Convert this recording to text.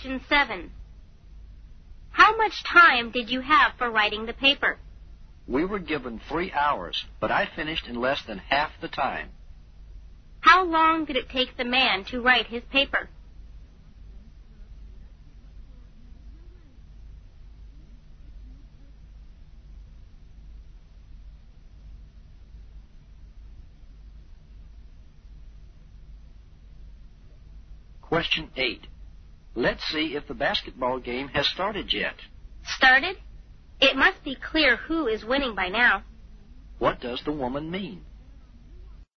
Question 7. How much time did you have for writing the paper? We were given 3 hours, but I finished in less than half the time. How long did it take the man to write his paper? Question 8. Let's see if the basketball game has started yet. Started? It must be clear who is winning by now. What does the woman mean?